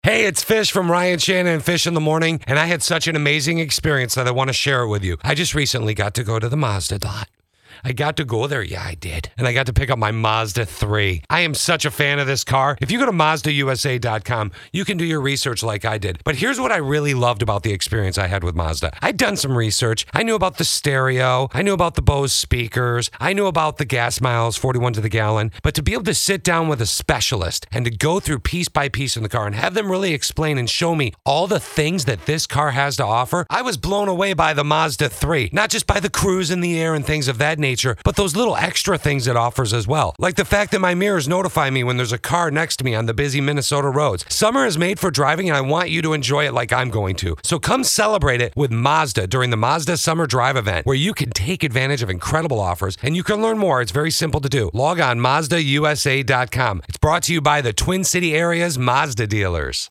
Hey, it's Fish from Ryan Shannon and Fish in the Morning, and I had such an amazing experience that I want to share it with you. I just recently got to go to the Mazda lot. I got to go there. Yeah, I did. And I got to pick up my Mazda 3. I am such a fan of this car. If you go to MazdaUSA.com, you can do your research like I did. But here's what I really loved about the experience I had with Mazda. I'd done some research. I knew about the stereo. I knew about the Bose speakers. I knew about the gas miles, 41 to the gallon. But to be able to sit down with a specialist and to go through piece by piece in the car and have them really explain and show me all the things that this car has to offer, I was blown away by the Mazda 3. Not just by the cruise in the air and things of that nature, but those little extra things it offers as well. Like the fact that my mirrors notify me when there's a car next to me on the busy Minnesota roads. Summer is made for driving, and I want you to enjoy it like I'm going to. So come celebrate it with Mazda during the Mazda Summer Drive event, where you can take advantage of incredible offers, and you can learn more. It's very simple to do. Log on MazdaUSA.com. It's brought to you by the Twin City area's Mazda dealers.